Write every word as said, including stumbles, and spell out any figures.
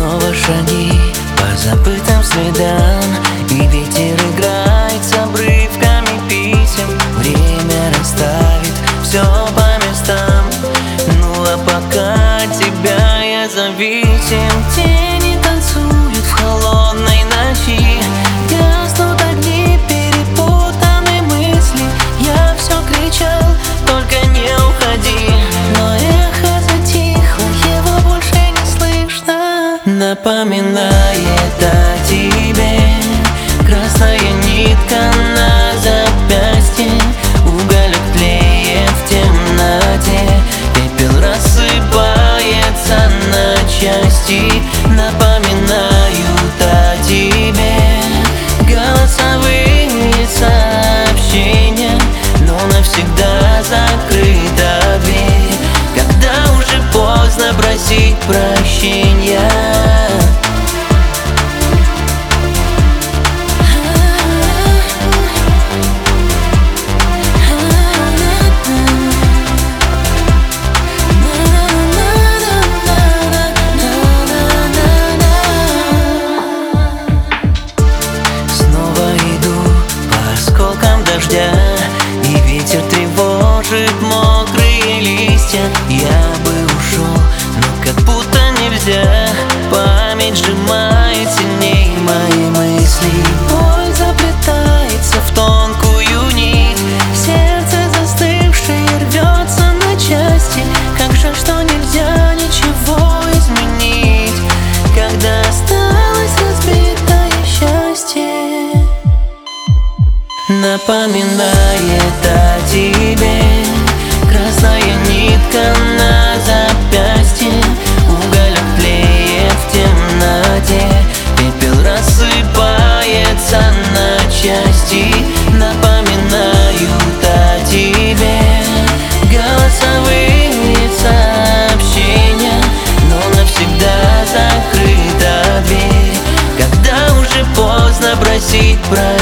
Снова шаги по забытым следам, и ветер играет с обрывками писем. Время расставит все по местам, ну а пока от тебя я зависим. Тени танцуют в холодной ночи, гаснут огни, перепутаны мысли. Я все кричал, только не уходи, но эхо затихло, его больше не слышно. Напоминает о тебе красная нитка на запястье, уголек тлеет в темноте, пепел рассыпается на части. Напоминают о тебе голосовые сообщения, но навсегда закрыта дверь, когда уже поздно просить прощения. И ветер тревожит мокрые листья. Я бы ушел, но как будто нельзя. Память сжимает сильней мои мысли. Боль заплетается в тонкую нить, сердце застывшее рвется на части. Как жаль, что нельзя ничего изменить, когда осталось разбитое счастье. Напоминает о тебе красная нитка на запястье, уголек тлеет в темноте, пепел рассыпается на части. Напоминают о тебе голосовые сообщения, но навсегда закрыта дверь, когда уже поздно просить прощения.